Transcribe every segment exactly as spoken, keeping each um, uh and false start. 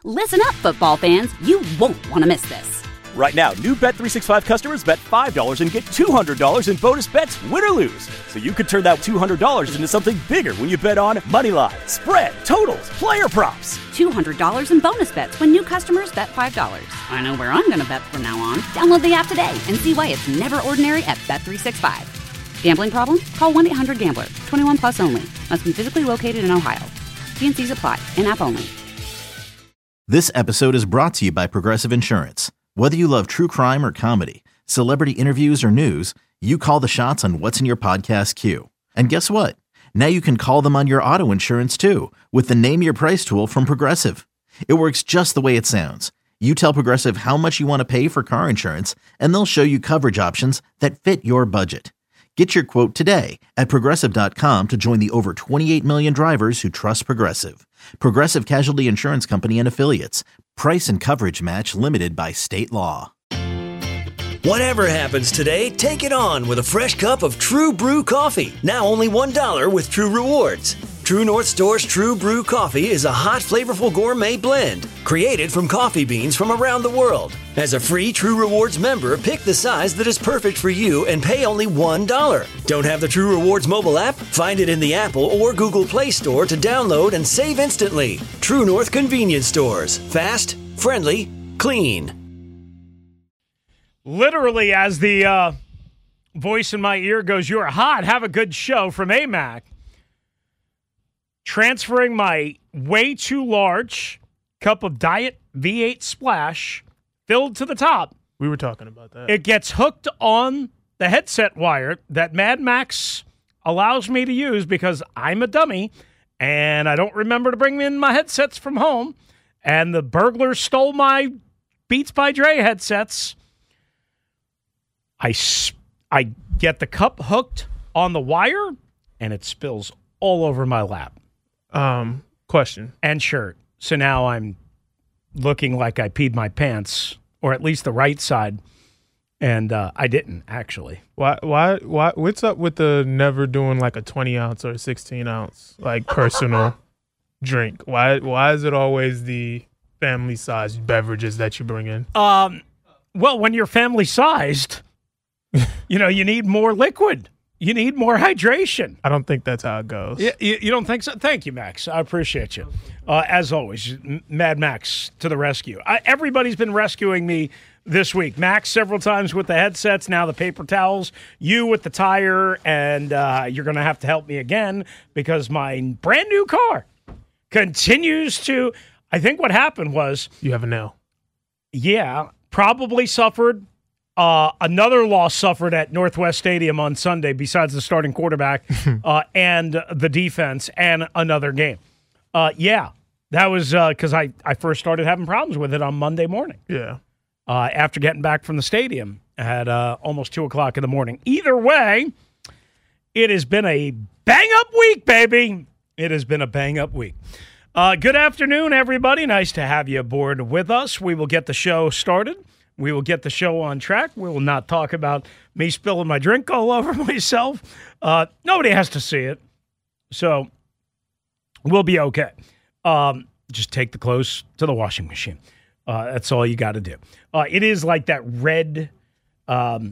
Listen up, football fans. You won't want to miss this. Right now, new Bet three sixty-five customers bet five dollars and get two hundred dollars in bonus bets, win or lose. So you could turn that two hundred dollars into something bigger when you bet on money line, spread, totals, player props. two hundred dollars in bonus bets when new customers bet five dollars. I know where I'm going to bet from now on. Download the app today and see why it's never ordinary at Bet three sixty-five. Gambling problem? Call one eight hundred gambler. twenty-one plus only. Must be physically located in Ohio. T and C's apply. In-app only. This episode is brought to you by Progressive Insurance. Whether you love true crime or comedy, celebrity interviews or news, you call the shots on what's in your podcast queue. And guess what? Now you can call them on your auto insurance too with the Name Your Price tool from Progressive. It works just the way it sounds. You tell Progressive how much you want to pay for car insurance, and they'll show you coverage options that fit your budget. Get your quote today at Progressive dot com to join the over twenty-eight million drivers who trust Progressive. Progressive Casualty Insurance Company and Affiliates. Price and coverage match limited by state law. Whatever happens today, take it on with a fresh cup of True Brew coffee. Now only one dollar with True Rewards. True North Store's True Brew coffee is a hot, flavorful gourmet blend created from coffee beans from around the world. As a free True Rewards member, pick the size that is perfect for you and pay only one dollar. Don't have the True Rewards mobile app? Find it in the Apple or Google Play Store to download and save instantly. True North Convenience Stores. Fast, friendly, clean. Literally, as the uh, voice in my ear goes, "You're hot. Have a good show" from A M A C. Transferring my way too large cup of Diet V eight Splash filled to the top. We were talking about that. It gets hooked on the headset wire that Mad Max allows me to use because I'm a dummy and I don't remember to bring in my headsets from home. And the burglars stole my Beats by Dre headsets. I, I get the cup hooked on the wire and it spills all over my lap. Um, question. And shirt. So now I'm looking like I peed my pants, or at least the right side, and uh, I didn't, actually. Why, why, why, what's up with the never doing like a twenty ounce or a sixteen ounce, like, personal drink? Why, why is it always the family-sized beverages that you bring in? Um, well, when you're family-sized, you know, you need more liquid. You need more hydration. I don't think that's how it goes. You, you, you don't think so? Thank you, Max. I appreciate you. Uh, as always, Mad Max to the rescue. I, everybody's been rescuing me this week. Max several times with the headsets, now the paper towels, you with the tire, and uh, you're going to have to help me again because my brand new car continues to, I think what happened was. You have a nail. Yeah, probably suffered. Uh, another loss suffered at Northwest Stadium on Sunday besides the starting quarterback uh, and the defense and another game. Uh, yeah, that was because uh, I, I first started having problems with it on Monday morning. Yeah. Uh, after getting back from the stadium at uh, almost two o'clock in the morning. Either way, it has been a bang-up week, baby. It has been a bang-up week. Uh, good afternoon, everybody. Nice to have you aboard with us. We will get the show started. We will get the show on track. We will not talk about me spilling my drink all over myself. Uh, nobody has to see it. So we'll be okay. Um, just take the clothes to the washing machine. Uh, that's all you got to do. Uh, it is like that red, um,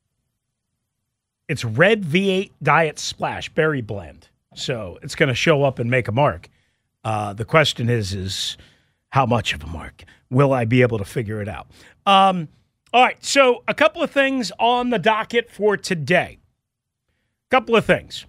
it's red V eight Diet Splash Berry Blend. So it's going to show up and make a mark. Uh, the question is, is how much of a mark? Will I be able to figure it out? Um, all right, so a couple of things on the docket for today. A couple of things.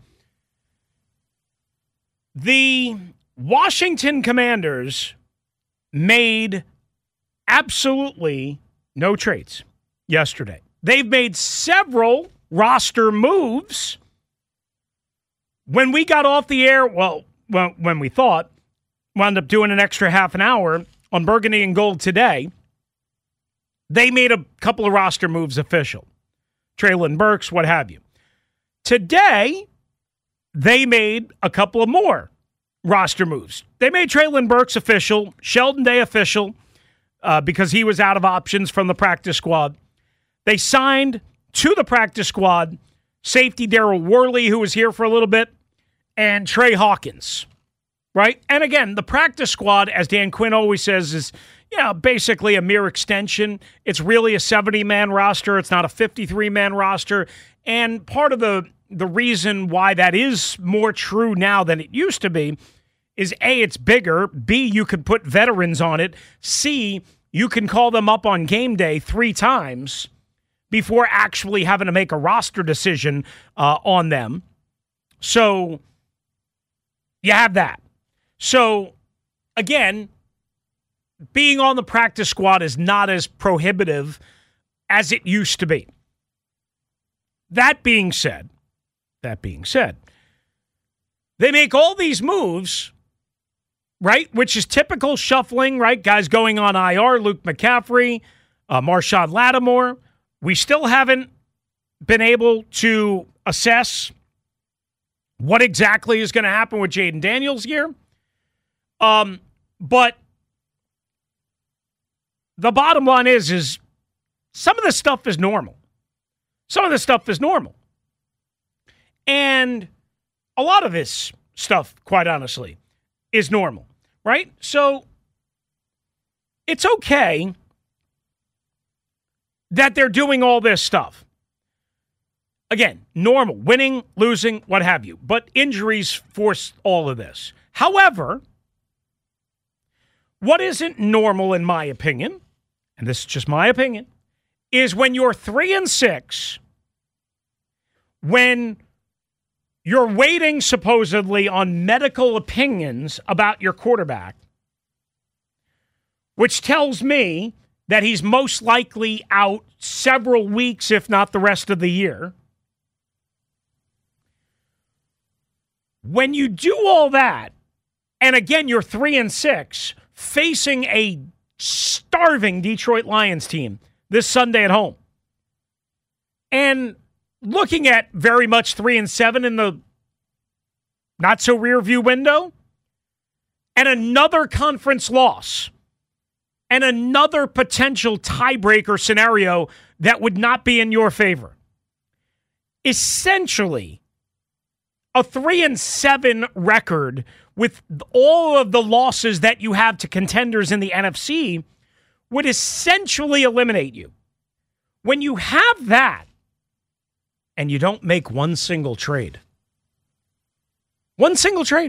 The Washington Commanders made absolutely no trades yesterday. They've made several roster moves. When we got off the air, well, when, when we thought, wound up doing an extra half an hour on Burgundy and Gold today, they made a couple of roster moves official. Treylon Burks, what have you. Today, they made a couple of more roster moves. They made Treylon Burks official, Sheldon Day official, uh, because he was out of options from the practice squad. They signed to the practice squad safety Daryl Worley, who was here for a little bit, and Trey Hawkins. right? And again, the practice squad, as Dan Quinn always says, is you know, basically a mere extension. It's really a seventy-man roster. It's not a fifty-three-man roster. And part of the, the reason why that is more true now than it used to be is A, it's bigger. B, you could put veterans on it. C, you can call them up on game day three times before actually having to make a roster decision uh, on them. So you have that. So, again, being on the practice squad is not as prohibitive as it used to be. That being said, that being said, they make all these moves, right, which is typical shuffling, right? Guys going on I R, Luke McCaffrey, uh, Marshawn Lattimore. We still haven't been able to assess what exactly is going to happen with Jaden Daniels here. Um, but the bottom line is, is some of this stuff is normal. Some of this stuff is normal. And a lot of this stuff, quite honestly, is normal, right? So it's okay that they're doing all this stuff. Again, normal, winning, losing, what have you. But injuries force all of this. However, what isn't normal, in my opinion, and this is just my opinion, is when you're three and six, when you're waiting supposedly on medical opinions about your quarterback, which tells me that he's most likely out several weeks, if not the rest of the year. When you do all that, and again, you're three and six, facing a starving Detroit Lions team this Sunday at home, and looking at very much three and seven in the not so rear view window, and another conference loss, and another potential tiebreaker scenario that would not be in your favor. Essentially, a three and seven record with all of the losses that you have to contenders in the N F C would essentially eliminate you. When you have that, and you don't make one single trade, one single trade,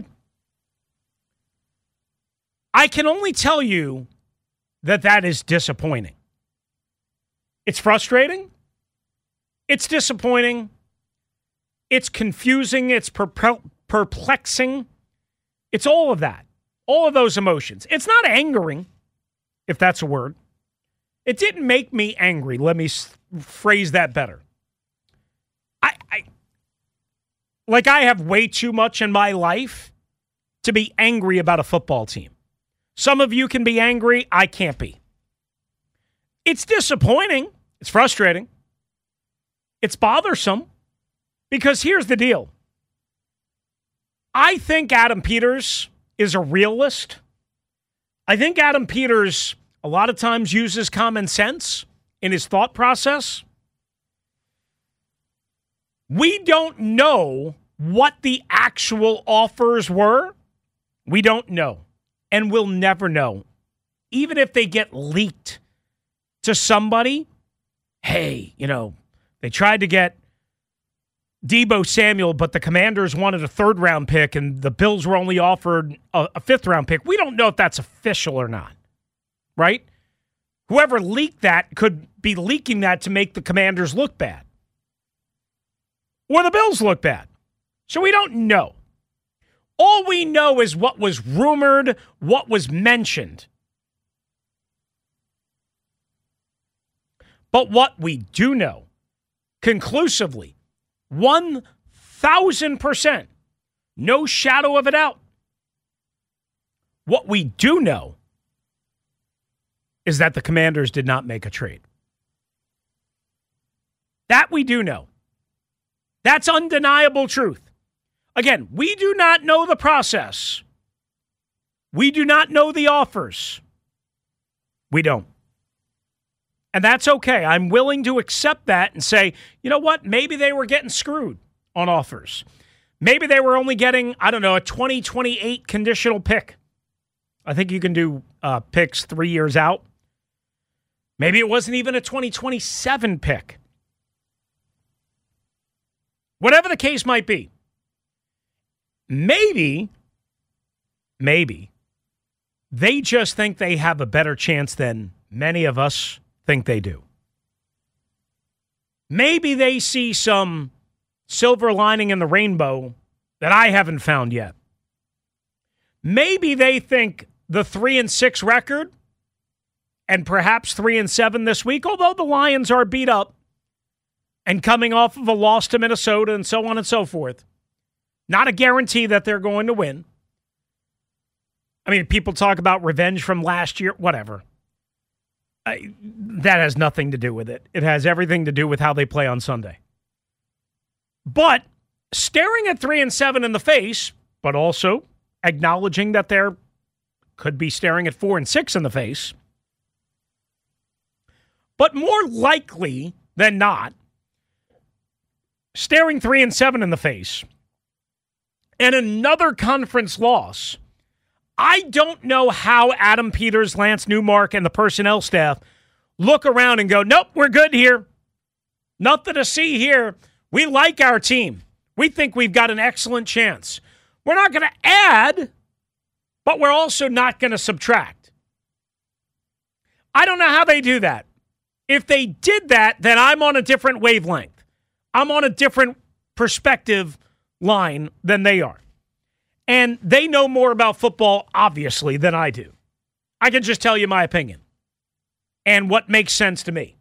I can only tell you that that is disappointing. It's frustrating. It's disappointing. It's confusing. It's perplexing. It's all of that. All of those emotions. It's not angering, if that's a word. It didn't make me angry. Let me s- phrase that better. I, I, like I have way too much in my life to be angry about a football team. Some of you can be angry. I can't be. It's disappointing. It's frustrating. It's bothersome. Because here's the deal. I think Adam Peters is a realist. I think Adam Peters a lot of times uses common sense in his thought process. We don't know what the actual offers were. We don't know. And we'll never know. Even if they get leaked to somebody, hey, you know, they tried to get Deebo Samuel, but the Commanders wanted a third-round pick, and the Bills were only offered a, a fifth-round pick. We don't know if that's official or not, right? Whoever leaked that could be leaking that to make the Commanders look bad. Or the Bills look bad. So we don't know. All we know is what was rumored, what was mentioned. But what we do know, conclusively, one thousand percent, no shadow of a doubt, what we do know is that the Commanders did not make a trade. That we do know. That's undeniable truth. Again, we do not know the process. We do not know the offers. We don't. And that's okay. I'm willing to accept that and say, you know what? Maybe they were getting screwed on offers. Maybe they were only getting, I don't know, a twenty twenty-eight conditional pick. I think you can do uh, picks three years out. Maybe it wasn't even a twenty twenty-seven pick. Whatever the case might be, maybe, maybe, they just think they have a better chance than many of us think they do. Maybe they see some silver lining in the rainbow that I haven't found yet. Maybe they think the three and six record and perhaps three and seven this week, although the Lions are beat up and coming off of a loss to Minnesota and so on and so forth, not a guarantee that they're going to win. I mean, people talk about revenge from last year, whatever. I, that has nothing to do with it. It has everything to do with how they play on Sunday. But staring at three and seven in the face, but also acknowledging that they're could be staring at four and six in the face. But more likely than not, staring three and seven in the face and another conference loss. I don't know how Adam Peters, Lance Newmark, and the personnel staff look around and go, nope, we're good here. Nothing to see here. We like our team. We think we've got an excellent chance. We're not going to add, but we're also not going to subtract. I don't know how they do that. If they did that, then I'm on a different wavelength. I'm on a different perspective line than they are. And they know more about football, obviously, than I do. I can just tell you my opinion and what makes sense to me.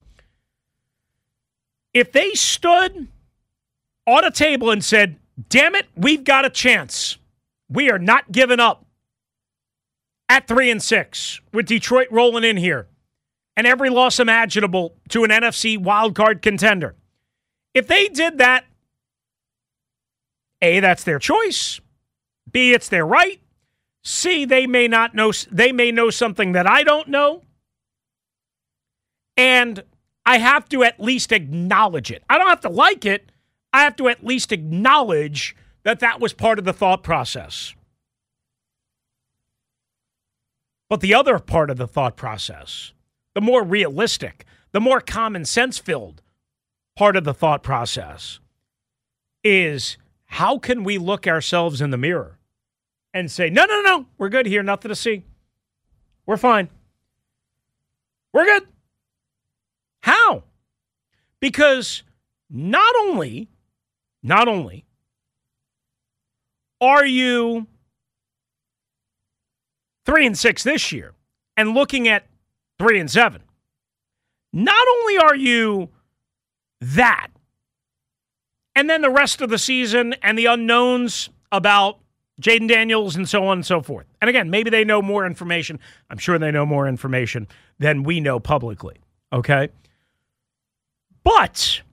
If they stood on a table and said, damn it, we've got a chance. We are not giving up at three and six with Detroit rolling in here and every loss imaginable to an N F C wildcard contender. If they did that, A, that's their choice. B, it's their right. C, they may not know, they may know something that I don't know. And I have to at least acknowledge it. I don't have to like it. I have to at least acknowledge that that was part of the thought process. But the other part of the thought process, the more realistic, the more common sense filled part of the thought process is, how can we look ourselves in the mirror and say, no, no, no, we're good here, nothing to see. We're fine. We're good. How? Because not only, not only are you three and six this year and looking at three and seven, not only are you that, and then the rest of the season and the unknowns about Jaden Daniels and so on and so forth. And again, maybe they know more information. I'm sure they know more information than we know publicly. Okay? But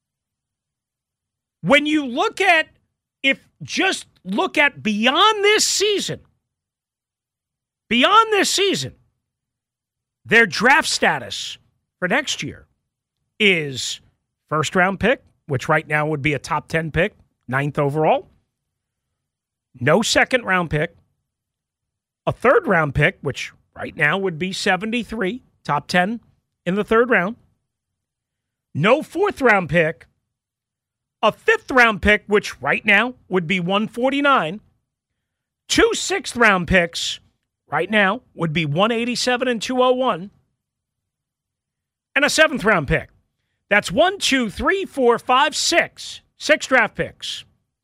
when you look at, if just look at beyond this season, beyond this season, their draft status for next year is first round pick, which right now would be a top ten pick, ninth overall. No second round pick. A third round pick, which right now would be seventy-three, top ten in the third round. No fourth round pick. A fifth round pick, which right now would be one forty-nine. Two sixth round picks, right now would be one eighty-seven and two oh one. And a seventh round pick. That's one, two, three, four, five, six. Six draft picks.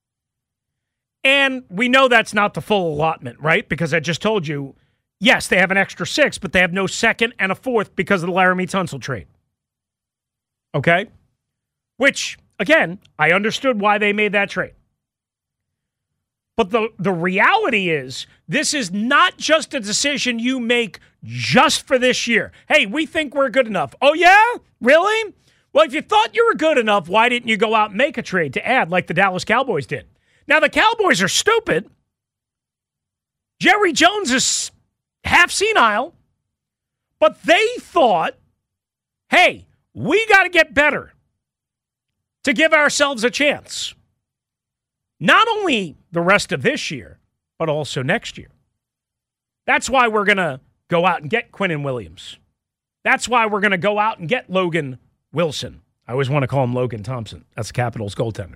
And we know that's not the full allotment, right? Because I just told you, yes, they have an extra six, but they have no second and a fourth because of the Laramie Tunsil trade. Okay? Which, again, I understood why they made that trade. But the, the reality is, this is not just a decision you make just for this year. Hey, we think we're good enough. Oh, yeah? Really? Well, if you thought you were good enough, why didn't you go out and make a trade to add like the Dallas Cowboys did? Now, the Cowboys are stupid. Jerry Jones is half senile. But they thought, hey, we got to get better to give ourselves a chance. Not only the rest of this year, but also next year. That's why we're going to go out and get Quinnen Williams. That's why we're going to go out and get Logan Wilson. I always want to call him Logan Thompson. That's the Capitals goaltender.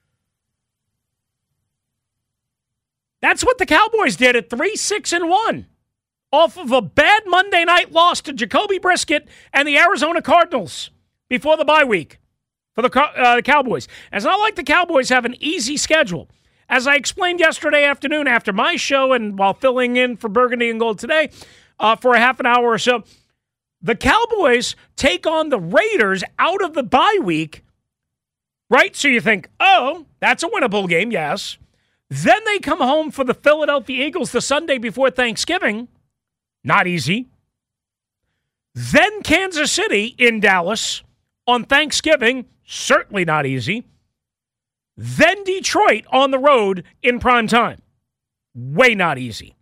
That's what the Cowboys did at three six and one off of a bad Monday night loss to Jacoby Brisket and the Arizona Cardinals before the bye week for the uh, Cowboys. It's not like the Cowboys have an easy schedule. As I explained yesterday afternoon after my show and while filling in for Burgundy and Gold today uh, for a half an hour or so, the Cowboys take on the Raiders out of the bye week, right? So you think, oh, that's a winnable game, yes. Then they come home for the Philadelphia Eagles the Sunday before Thanksgiving. Not easy. Then Kansas City in Dallas on Thanksgiving. Certainly not easy. Then Detroit on the road in prime time. Way not easy.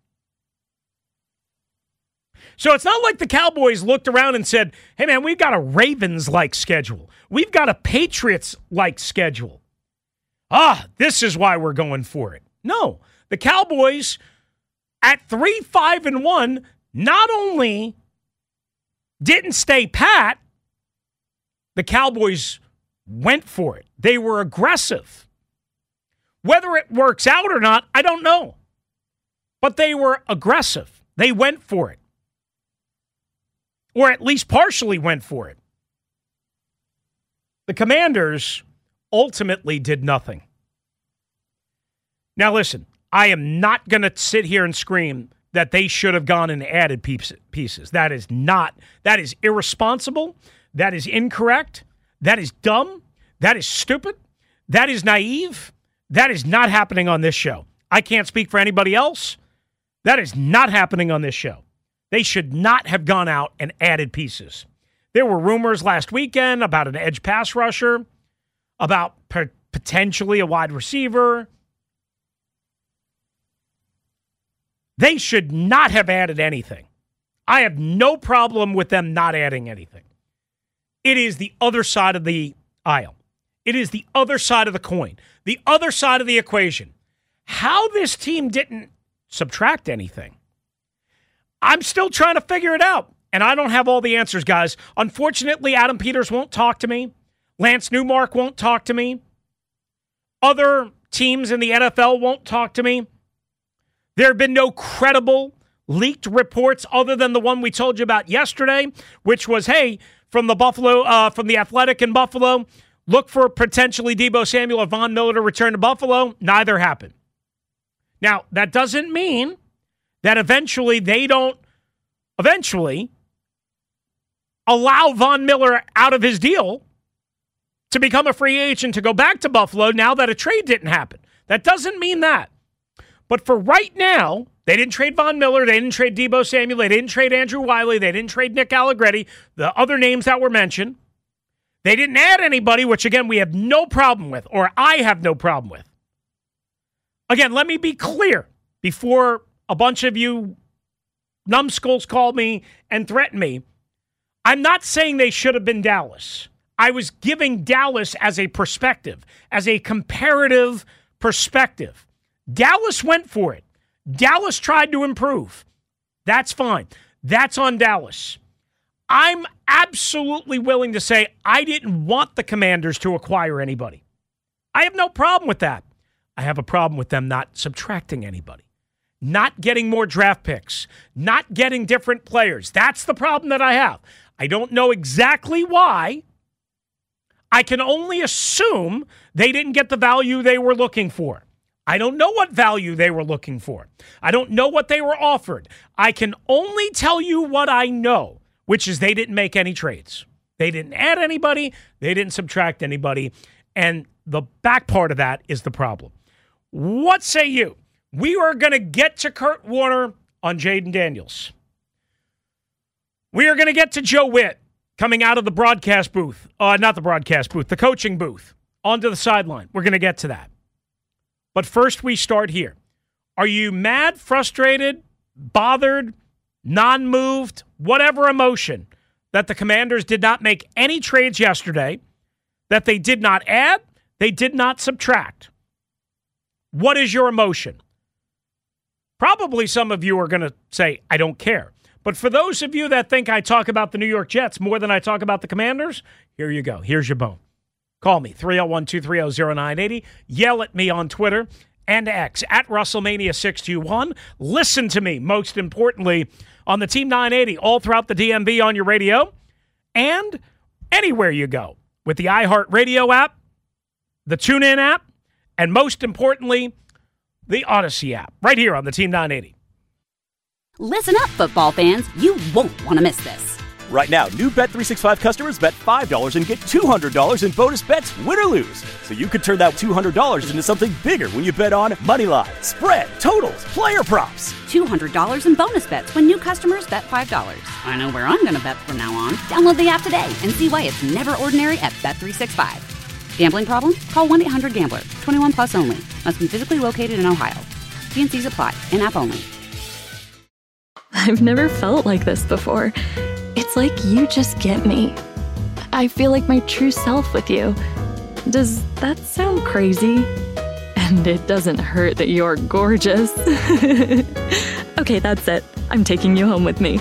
So it's not like the Cowboys looked around and said, hey, man, we've got a Ravens-like schedule. We've got a Patriots-like schedule. Ah, this is why we're going for it. No, the Cowboys at three five and one not only didn't stay pat, the Cowboys went for it. They were aggressive. Whether it works out or not, I don't know. But they were aggressive. They went for it. Or at least partially went for it. The Commanders ultimately did nothing. Now listen, I am not going to sit here and scream that they should have gone and added pieces. That is not, that is irresponsible. That is incorrect. That is dumb. That is stupid. That is naive. That is not happening on this show. I can't speak for anybody else. That is not happening on this show. They should not have gone out and added pieces. There were rumors last weekend about an edge pass rusher, about per- potentially a wide receiver. They should not have added anything. I have no problem with them not adding anything. It is the other side of the aisle. It is the other side of the coin, the other side of the equation. How this team didn't subtract anything, I'm still trying to figure it out. And I don't have all the answers, guys. Unfortunately, Adam Peters won't talk to me. Lance Newmark won't talk to me. Other teams in the N F L won't talk to me. There have been no credible leaked reports other than the one we told you about yesterday, which was, hey, from the Buffalo, uh, from the Athletic in Buffalo, look for potentially Deebo Samuel or Von Miller to return to Buffalo. Neither happened. Now, that doesn't mean that eventually they don't eventually allow Von Miller out of his deal to become a free agent to go back to Buffalo now that a trade didn't happen. That doesn't mean that. But for right now, they didn't trade Von Miller, they didn't trade Deebo Samuel, they didn't trade Andrew Wiley, they didn't trade Nick Allegretti, the other names that were mentioned. They didn't add anybody, which again, we have no problem with, or I have no problem with. Again, let me be clear before a bunch of you numbskulls call me and threaten me. I'm not saying they should have been Dallas. I was giving Dallas as a perspective, as a comparative perspective. Dallas went for it. Dallas tried to improve. That's fine. That's on Dallas. I'm absolutely willing to say I didn't want the Commanders to acquire anybody. I have no problem with that. I have a problem with them not subtracting anybody, not getting more draft picks, not getting different players. That's the problem that I have. I don't know exactly why. I can only assume they didn't get the value they were looking for. I don't know what value they were looking for. I don't know what they were offered. I can only tell you what I know, which is they didn't make any trades. They didn't add anybody. They didn't subtract anybody. And the back part of that is the problem. What say you? We are going to get to Kurt Warner on Jaden Daniels. We are going to get to Joe Witt coming out of the broadcast booth. Uh, not the broadcast booth, the coaching booth, onto the sideline. We're going to get to that. But first, we start here. Are you mad, frustrated, bothered, non-moved, whatever emotion that the Commanders did not make any trades yesterday, that they did not add, they did not subtract? What is your emotion? Probably some of you are going to say, I don't care. But for those of you that think I talk about the New York Jets more than I talk about the Commanders, here you go. Here's your bone. Call me, three oh one, two three oh, oh nine eight oh. Yell at me on Twitter and X, at WrestleMania six two one. Listen to me, most importantly, on the Team nine eighty, all throughout the D M V on your radio, and anywhere you go, with the iHeartRadio app, the TuneIn app, and most importantly, the Odyssey app, right here on the Team nine eighty. Listen up, football fans. You won't want to miss this. Right now, new Bet three sixty-five customers bet five dollars and get two hundred dollars in bonus bets, win or lose. So you could turn that two hundred dollars into something bigger when you bet on money line, spread, totals, player props. two hundred dollars in bonus bets when new customers bet five dollars. I know where I'm going to bet from now on. Download the app today and see why it's never ordinary at Bet three sixty-five. Gambling problem? Call one eight hundred gambler. twenty-one plus only. Must be physically located in Ohio. T and C's apply. In-app only. I've never felt like this before. It's like you just get me. I feel like my true self with you. Does that sound crazy? And it doesn't hurt that you're gorgeous. Okay, that's it. I'm taking you home with me.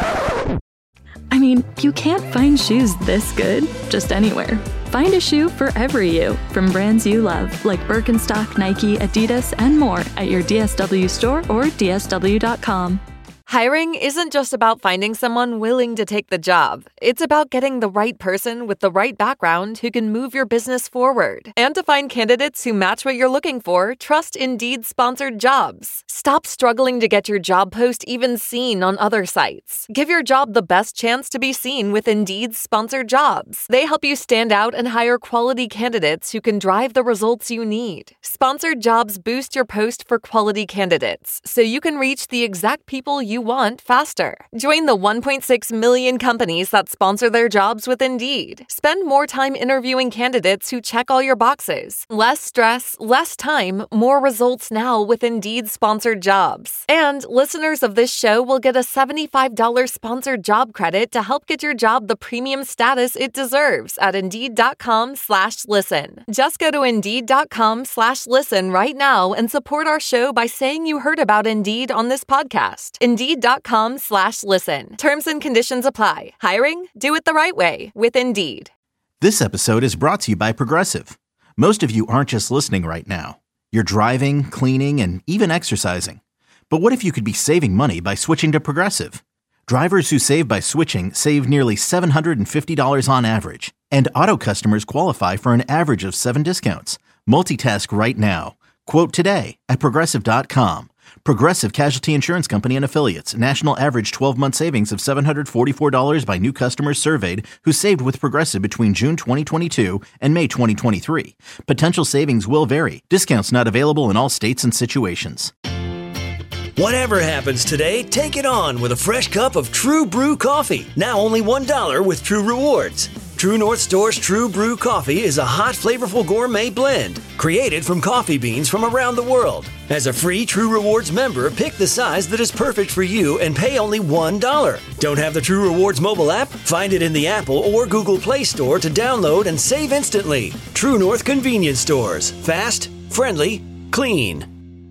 I mean, you can't find shoes this good just anywhere. Find a shoe for every you, from brands you love, like Birkenstock, Nike, Adidas, and more at your D S W store or D S W dot com. Hiring isn't just about finding someone willing to take the job. It's about getting the right person with the right background who can move your business forward. And to find candidates who match what you're looking for, trust Indeed-sponsored jobs. Stop struggling to get your job post even seen on other sites. Give your job the best chance to be seen with Indeed-sponsored jobs. They help you stand out and hire quality candidates who can drive the results you need. Sponsored jobs boost your post for quality candidates, so you can reach the exact people you want faster. Join the one point six million companies that sponsor their jobs with Indeed. Spend more time interviewing candidates who check all your boxes. Less stress, less time, more results now with Indeed sponsored jobs. And listeners of this show will get a seventy-five dollars sponsored job credit to help get your job the premium status it deserves at Indeed.com slash listen. Just go to Indeed.com slash listen right now and support our show by saying you heard about Indeed on this podcast. Indeed.com slash listen. Terms and conditions apply. Hiring? Do it the right way with Indeed. This episode is brought to you by Progressive. Most of you aren't just listening right now. You're driving, cleaning, and even exercising. But what if you could be saving money by switching to Progressive? Drivers who save by switching save nearly seven hundred fifty dollars on average. And auto customers qualify for an average of seven discounts. Multitask right now. Quote today at Progressive dot com. Progressive Casualty Insurance Company and Affiliates. National average twelve-month savings of seven hundred forty-four dollars by new customers surveyed who saved with Progressive between June twenty twenty-two and May twenty twenty-three. Potential savings will vary. Discounts not available in all states and situations. Whatever happens today, take it on with a fresh cup of True Brew coffee. Now only one dollar with True Rewards. True North Store's True Brew coffee is a hot, flavorful gourmet blend created from coffee beans from around the world. As a free True Rewards member, pick the size that is perfect for you and pay only one dollar. Don't have the True Rewards mobile app? Find it in the Apple or Google Play Store to download and save instantly. True North Convenience Stores. Fast, friendly, clean.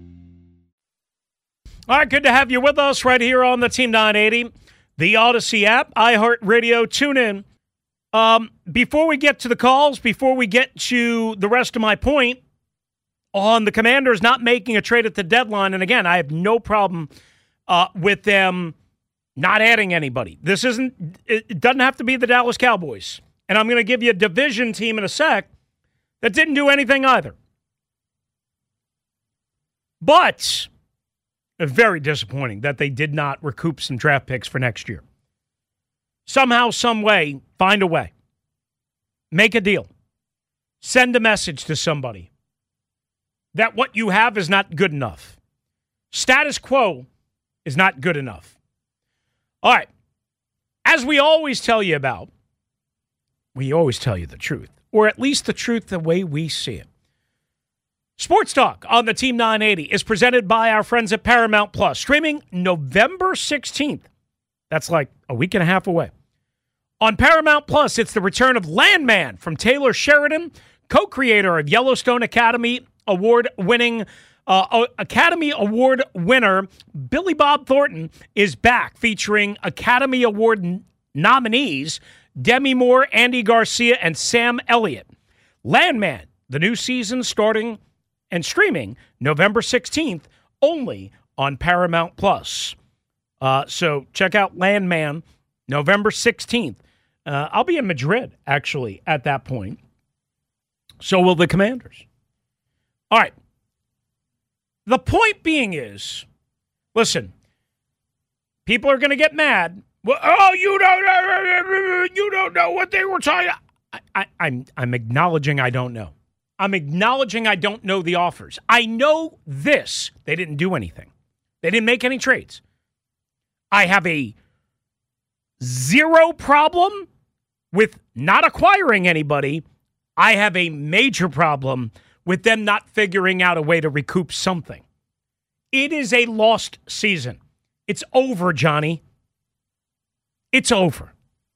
All right, good to have you with us right here on the Team nine eighty, the Odyssey app, iHeartRadio, TuneIn. Um, before we get to the calls, before we get to the rest of my point on the Commanders not making a trade at the deadline, and again, I have no problem uh, with them not adding anybody. This isn't, it doesn't have to be the Dallas Cowboys. And I'm going to give you a division team in a sec that didn't do anything either. But very disappointing that they did not recoup some draft picks for next year. Somehow, some way, find a way. Make a deal. Send a message to somebody that what you have is not good enough. Status quo is not good enough. All right. As we always tell you about, we always tell you the truth, or at least the truth the way we see it. Sports Talk on the Team nine eighty is presented by our friends at Paramount Plus, streaming November sixteenth. That's like a week and a half away. On Paramount Plus, it's the return of Landman from Taylor Sheridan, co-creator of Yellowstone Academy Award-winning Uh, Academy Award winner Billy Bob Thornton is back, featuring Academy Award n- nominees Demi Moore, Andy Garcia, and Sam Elliott. Landman, the new season starting and streaming November sixteenth, only on Paramount Plus. Uh, so check out Landman, November sixteenth. Uh, I'll be in Madrid, actually, at that point. So will the Commanders. All right. The point being is, listen, people are going to get mad. Well, oh, you don't, you don't know what they were talking about. I, I, I'm, I'm acknowledging I don't know. I'm acknowledging I don't know the offers. I know this. They didn't do anything. They didn't make any trades. I have a zero problem with not acquiring anybody. I have a major problem with them not figuring out a way to recoup something. It is a lost season. It's over, Johnny. It's over.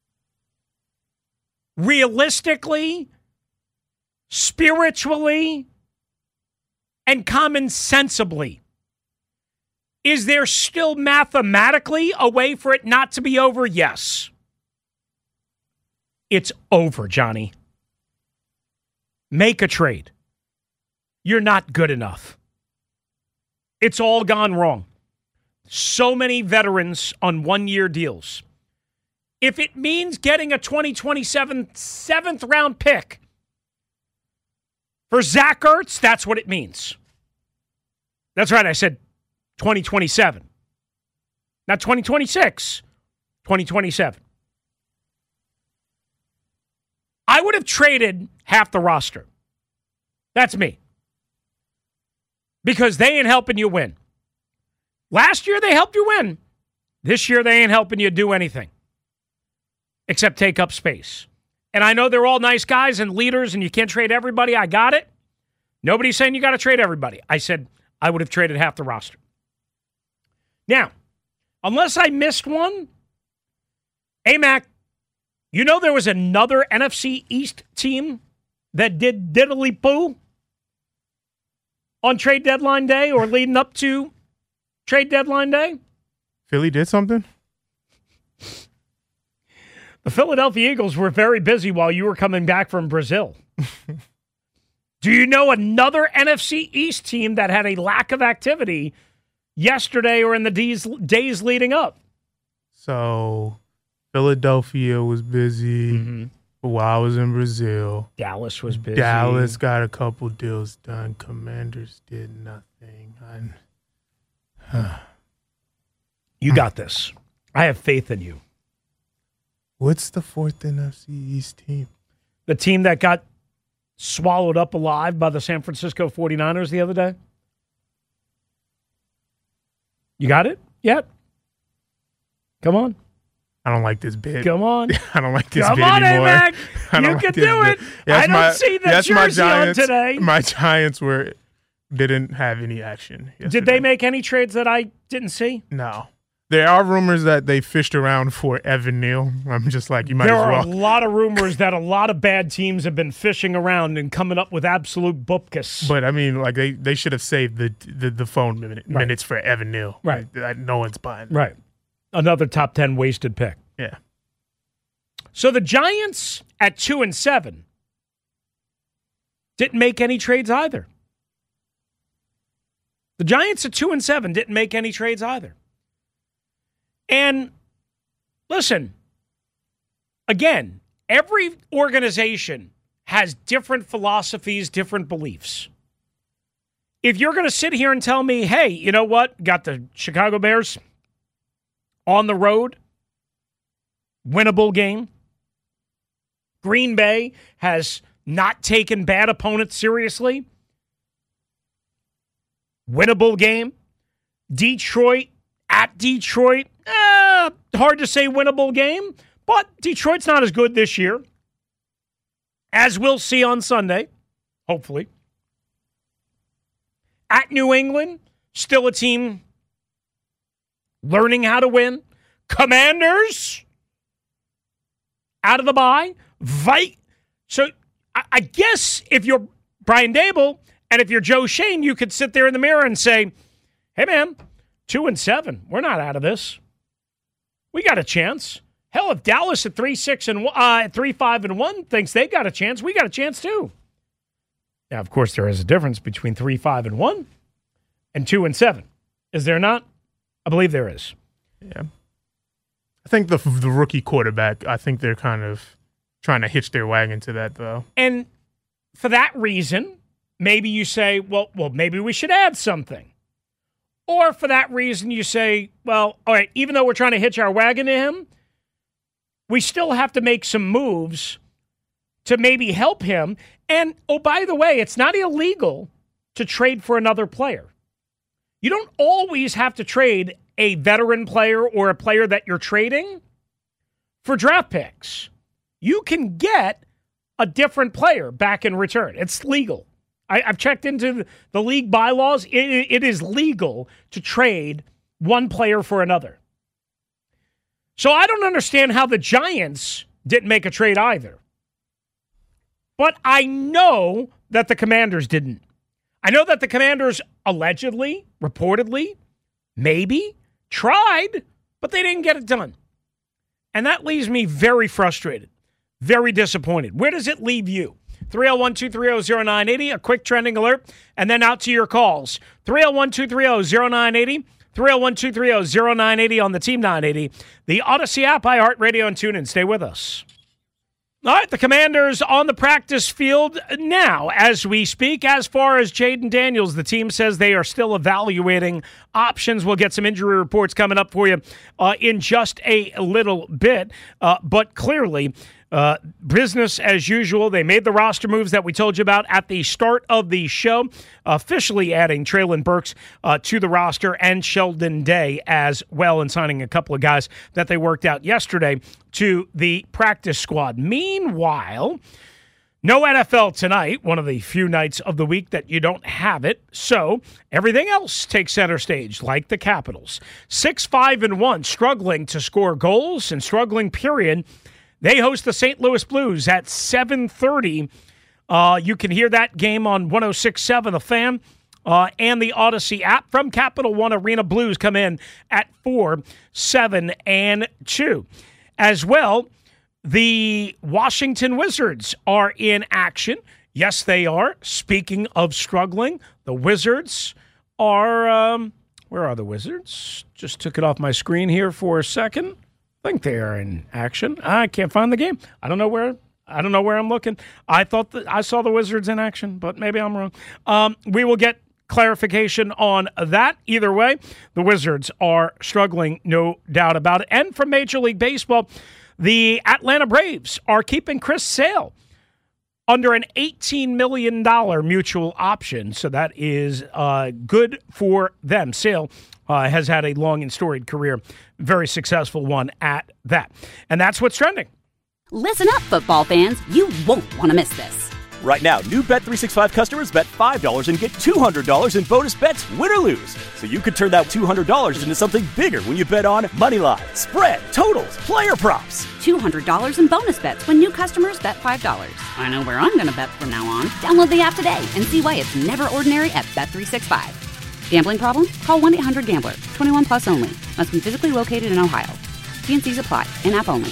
Realistically, spiritually, and commonsensibly, is there still mathematically a way for it not to be over? Yes. It's over, Johnny. Make a trade. You're not good enough. It's all gone wrong. So many veterans on one-year deals. If it means getting a twenty twenty-seven seventh-round pick for Zach Ertz, that's what it means. That's right, I said twenty twenty-seven. Not twenty twenty-six, twenty twenty-seven. I would have traded half the roster. That's me. Because they ain't helping you win. Last year, they helped you win. This year, they ain't helping you do anything except take up space. And I know they're all nice guys and leaders, and you can't trade everybody. I got it. Nobody's saying you got to trade everybody. I said I would have traded half the roster. Now, unless I missed one, A-Mac, you know there was another N F C East team that did diddly-poo on trade deadline day or leading up to trade deadline day? Philly did something? The Philadelphia Eagles were very busy while you were coming back from Brazil. Do you know another N F C East team that had a lack of activity yesterday or in the days, days leading up? So, Philadelphia was busy Mm-hmm. while I was in Brazil. Dallas was busy. Dallas got a couple deals done. Commanders did nothing. I, You got this. I have faith in you. What's the fourth N F C East team? The team that got swallowed up alive by the San Francisco forty-niners the other day? You got it yet? Come on. I don't like this bit. Come on. I don't like this Come bit on, anymore. A-Mac. I don't You like can this do bit. it. Yes, I don't my- see the yes, my jersey on Giants, today. My Giants were didn't have any action yesterday. Did they make any trades that I didn't see? No. There are rumors that they fished around for Evan Neal. I'm just like, you might There as are well. a lot of rumors that a lot of bad teams have been fishing around and coming up with absolute bupkis. But, I mean, like, they, they should have saved the the, the phone minute, Right. minutes for Evan Neal. Right. Like, no one's buying that. Right. Another top ten wasted pick. Yeah. So the Giants at two and seven didn't make any trades either. The Giants at two and seven didn't make any trades either. And listen, again, every organization has different philosophies, different beliefs. If you're going to sit here and tell me, hey, you know what? Got the Chicago Bears on the road, winnable game. Green Bay has not taken bad opponents seriously. Winnable game. Detroit at Detroit. Eh, hard to say winnable game, but Detroit's not as good this year, as we'll see on Sunday, hopefully. At New England, still a team learning how to win. Commanders out of the bye. Vi- so I, I guess if you're Brian Daboll And if you're Joe Shane, you could sit there in the mirror and say, hey, man, two and seven, we're not out of this. We got a chance. Hell, if Dallas at three six and uh, at three five and one thinks they got a chance, we got a chance too. Now, of course, there is a difference between three five and one and two and seven. Is there not? I believe there is. Yeah. I think the the rookie quarterback, I think they're kind of trying to hitch their wagon to that, though. And for that reason, maybe you say, well, well, maybe we should add something. Or for that reason, you say, well, all right, even though we're trying to hitch our wagon to him, we still have to make some moves to maybe help him. And, oh, by the way, it's not illegal to trade for another player. You don't always have to trade a veteran player or a player that you're trading for draft picks. You can get a different player back in return. It's legal. I, I've checked into the league bylaws. It, it is legal to trade one player for another. So I don't understand how the Giants didn't make a trade either. But I know that the Commanders didn't. I know that the Commanders allegedly, reportedly, maybe tried, but they didn't get it done. And that leaves me very frustrated, very disappointed. Where does it leave you? three oh one, two three oh, oh nine eight oh, a quick trending alert, and then out to your calls. three oh one, two three oh, oh nine eight oh, three oh one, two three oh, oh nine eight oh on the Team nine eighty, the Odyssey app, iHeartRadio, and TuneIn. Stay with us. All right, the Commanders on the practice field now as we speak. As far as Jaden Daniels, the team says they are still evaluating options. We'll get some injury reports coming up for you uh, in just a little bit. Uh, but clearly, uh, business as usual. They made the roster moves that we told you about at the start of the show, officially adding Treylon Burks uh, to the roster and Sheldon Day as well, and signing a couple of guys that they worked out yesterday to the practice squad. Meanwhile, no N F L tonight, one of the few nights of the week that you don't have it. So everything else takes center stage, like the Capitals. six five and one, struggling to score goals and struggling, period. They host the Saint Louis Blues at seven thirty. Uh, you can hear that game on one oh six point seven The Fan uh, and the Odyssey app. From Capital One Arena, Blues come in at four, seven, and two. As well, the Washington Wizards are in action. Yes, they are. Speaking of struggling, the Wizards are, um, where are the Wizards? Just took it off my screen here for a second. I think they are in action. I can't find the game. I don't know where. I don't know where I'm looking. I thought that I saw the Wizards in action, but maybe I'm wrong. Um, we will get clarification on that. Either way, the Wizards are struggling, no doubt about it. And from Major League Baseball, the Atlanta Braves are keeping Chris Sale under an eighteen million dollars mutual option. So that is uh, good for them. Sale uh, has had a long and storied career, very successful one at that. And that's what's trending. Listen up, football fans. You won't want to miss this. Right now, new Bet three sixty-five customers bet five dollars and get two hundred dollars in bonus bets, win or lose. So you could turn that two hundred dollars into something bigger when you bet on Moneyline, spread, totals, player props. two hundred dollars in bonus bets when new customers bet five dollars. I know where I'm going to bet from now on. Download the app today and see why it's never ordinary at Bet three sixty-five. Gambling problem? Call one eight hundred gambler. twenty-one plus only. Must be physically located in Ohio. T and C's apply. In-app only.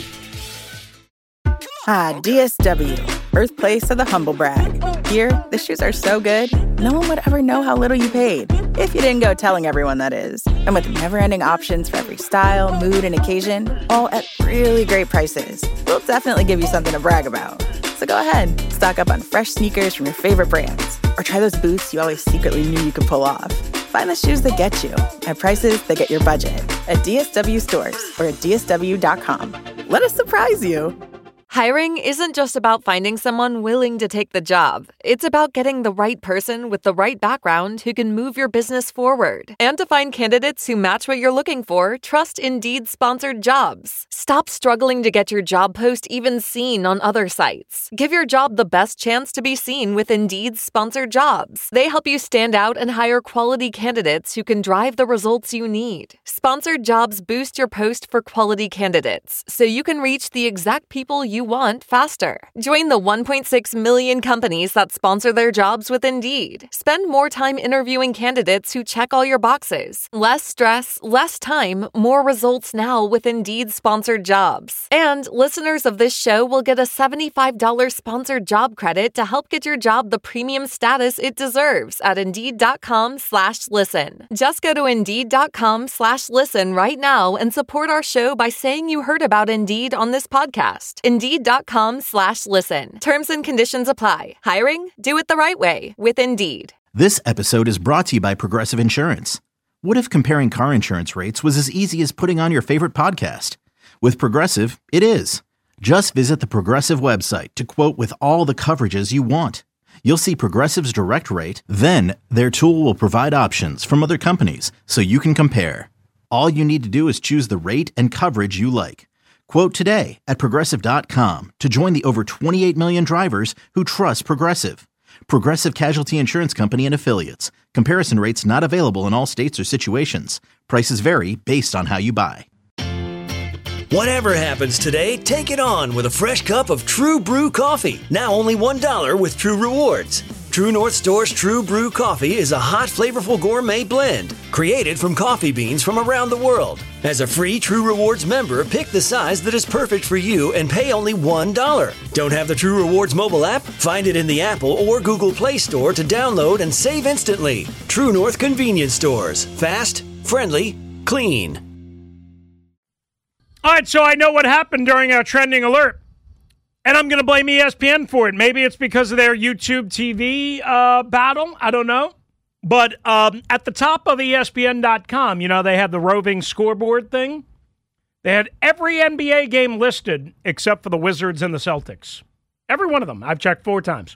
Ah, D S W, birthplace of the humble brag. Here, the shoes are so good, no one would ever know how little you paid. If you didn't go telling everyone, that is. And with never-ending options for every style, mood, and occasion, all at really great prices, we'll definitely give you something to brag about. So go ahead, stock up on fresh sneakers from your favorite brands, or try those boots you always secretly knew you could pull off. Find the shoes that get you, at prices that get your budget, at D S W stores or at D S W dot com. Let us surprise you. Hiring isn't just about finding someone willing to take the job. It's about getting the right person with the right background who can move your business forward. And to find candidates who match what you're looking for, trust Indeed sponsored jobs. Stop struggling to get your job post even seen on other sites. Give your job the best chance to be seen with Indeed sponsored jobs. They help you stand out and hire quality candidates who can drive the results you need. Sponsored jobs boost your post for quality candidates, so you can reach the exact people you want faster. Join the one point six million companies that sponsor their jobs with Indeed. Spend more time interviewing candidates who check all your boxes. Less stress, less time, more results now with Indeed sponsored jobs. And listeners of this show will get a seventy-five dollars sponsored job credit to help get your job the premium status it deserves at Indeed.com slash listen. Just go to Indeed.com slash listen right now and support our show by saying you heard about Indeed on this podcast. Indeed.com slash listen. Terms and conditions apply. Hiring? Do it the right way with Indeed. This episode is brought to you by Progressive Insurance. What if comparing car insurance rates was as easy as putting on your favorite podcast? With Progressive, it is. Just visit the Progressive website to quote with all the coverages you want. You'll see Progressive's direct rate, then their tool will provide options from other companies so you can compare. All you need to do is choose the rate and coverage you like. Quote today at Progressive dot com to join the over twenty-eight million drivers who trust Progressive. Progressive Casualty Insurance Company and Affiliates. Comparison rates not available in all states or situations. Prices vary based on how you buy. Whatever happens today, take it on with a fresh cup of True Brew coffee. Now only one dollar with True Rewards. True North Store's True Brew coffee is a hot, flavorful gourmet blend created from coffee beans from around the world. As a free True Rewards member, pick the size that is perfect for you and pay only one dollar. Don't have the True Rewards mobile app? Find it in the Apple or Google Play Store to download and save instantly. True North Convenience Stores. Fast, friendly, clean. All right, so I know what happened during our trending alert, and I'm going to blame E S P N for it. Maybe it's because of their YouTube T V uh, battle. I don't know. But um, at the top of E S P N dot com, you know, they have the roving scoreboard thing. They had every N B A game listed except for the Wizards and the Celtics. Every one of them. I've checked four times.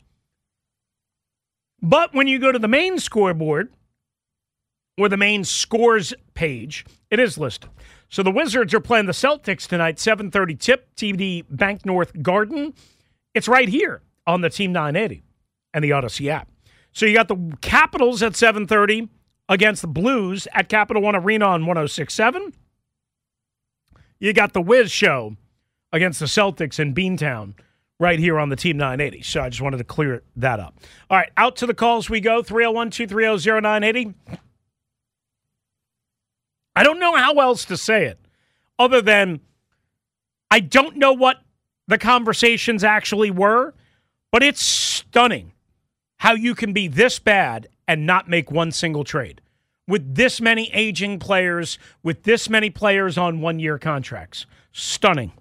But when you go to the main scoreboard or the main scores page, it is listed. So the Wizards are playing the Celtics tonight, seven thirty tip, T D Bank North Garden. It's right here on the Team nine eighty and the Odyssey app. So you got the Capitals at seven thirty against the Blues at Capital One Arena on one oh six point seven. You got the Wiz show against the Celtics in Beantown right here on the Team nine eighty. So I just wanted to clear that up. All right, out to the calls we go, three oh one, two three oh, oh nine eight oh. I don't know how else to say it other than I don't know what the conversations actually were, but it's stunning how you can be this bad and not make one single trade. With this many aging players, with this many players on one-year contracts. Stunning.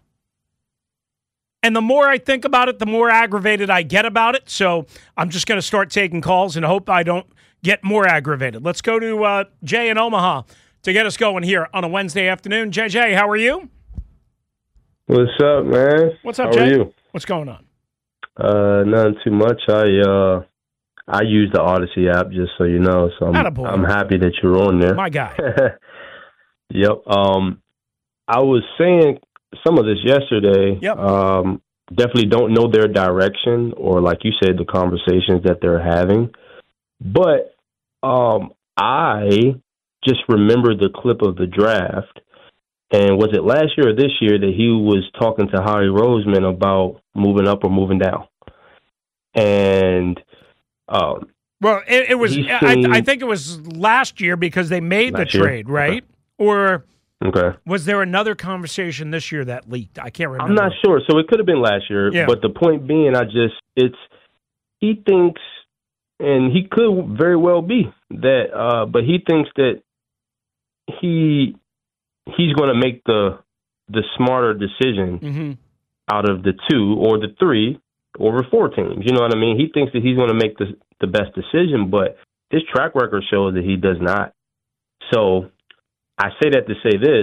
And the more I think about it, the more aggravated I get about it. So I'm just going to start taking calls and hope I don't get more aggravated. Let's go to uh, Jay in Omaha to get us going here on a Wednesday afternoon. J J, how are you? What's up, man? What's up, how Jay? Are you? What's going on? Uh, nothing too much. I uh, I use the Odyssey app, just so you know. So I'm, I'm happy that you're on there. My guy. Yep. Um, I was saying some of this yesterday. Yep. Um, definitely don't know their direction or, like you said, the conversations that they're having. But um, I just remember the clip of the draft. And was it last year or this year that he was talking to Howie Roseman about moving up or moving down? And um, well, it, it was. seen, I, I think it was last year because they made the trade, year? right? Okay. Or okay, was there another conversation this year that leaked? I can't remember. I'm not sure. So it could have been last year. Yeah. But the point being, I just it's he thinks, and he could very well be that, uh, but he thinks that he. he's going to make the the smarter decision mm-hmm. out of the two or the three or the four teams. You know what I mean? He thinks that he's going to make the the best decision, but his track record shows that he does not. So I say that to say this.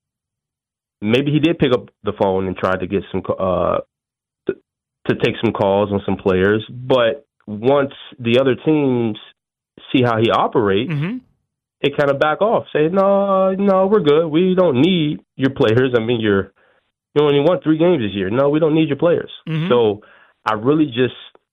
Maybe he did pick up the phone and try to get some uh, to, to take some calls on some players, but once the other teams see how he operates, mm-hmm. they kind of back off, say, no, no, we're good. We don't need your players. I mean, you're, you only won three games this year. No, we don't need your players. Mm-hmm. So I really just,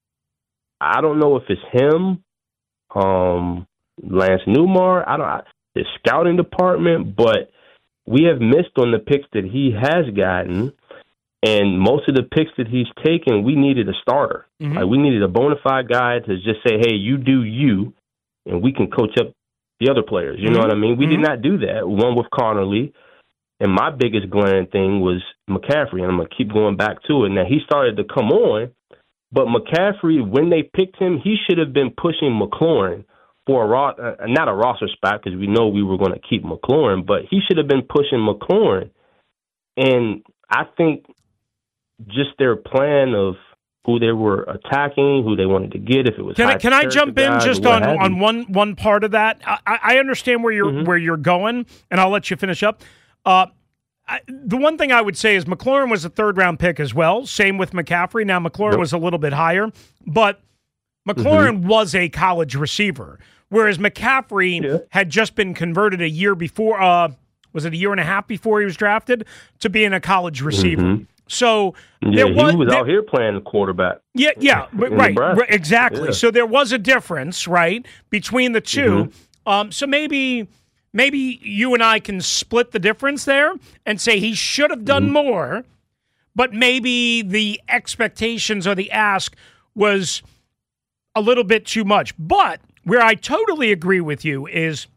I don't know if it's him, um, Lance Newmar, I don't, his scouting department, but we have missed on the picks that he has gotten. And most of the picks that he's taken, we needed a starter. Mm-hmm. Like we needed a bona fide guy to just say, hey, you do you, and we can coach up the other players. You mm-hmm. know what I mean? We mm-hmm. did not do that. One with Connerly. And my biggest glaring thing was McCaffrey, and I'm going to keep going back to it. Now, he started to come on, but McCaffrey, when they picked him, he should have been pushing McLaurin for a ro- uh, not a roster spot because we know we were going to keep McLaurin, but he should have been pushing McLaurin. And I think just their plan of who they were attacking, who they wanted to get, if it was can I can I jump in just on, on one one part of that? I, I understand where you're mm-hmm. where you're going, and I'll let you finish up. Uh, I, the one thing I would say is McLaurin was a third round pick as well. Same with McCaffrey. Now McLaurin yep. was a little bit higher, but McLaurin mm-hmm. was a college receiver, whereas McCaffrey yeah. had just been converted a year before. Uh, was it a year and a half before he was drafted to being a college receiver? Mm-hmm. So yeah, there was, he was there, out here playing the quarterback. Yeah, yeah, right, right, exactly. Yeah. So there was a difference, right, between the two. Mm-hmm. Um, so maybe. Maybe you and I can split the difference there and say he should have done mm-hmm. more, but maybe the expectations or the ask was a little bit too much. But where I totally agree with you is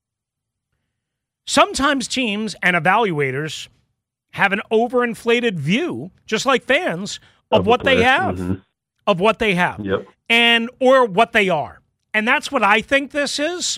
sometimes teams and evaluators have an overinflated view, just like fans, of, of what the they have, mm-hmm. of what they have, yep. and or what they are. And that's what I think this is.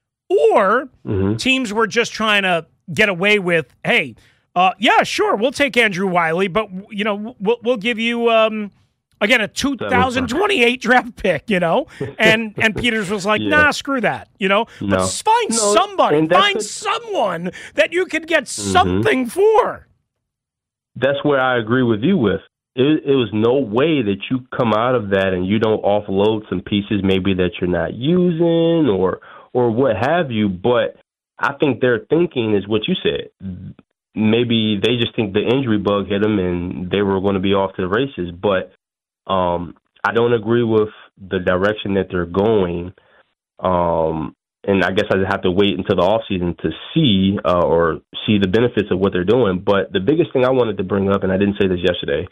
Or mm-hmm. teams were just trying to get away with, hey, uh, yeah, sure, we'll take Andrew Wiley, but you know, we'll, we'll give you um, again a two thousand twenty-eight draft pick, you know. And and Peters was like, yeah. nah, screw that, you know. No. But find no, somebody, find a- someone that you could get mm-hmm. something for. That's where I agree with you with. It, it was no way that you come out of that and you don't offload some pieces maybe that you're not using or. or what have you, but I think their thinking is what you said. Maybe they just think the injury bug hit them and they were going to be off to the races, but um, I don't agree with the direction that they're going, um, and I guess I just have to wait until the offseason to see uh, or see the benefits of what they're doing. But the biggest thing I wanted to bring up, and I didn't say this yesterday,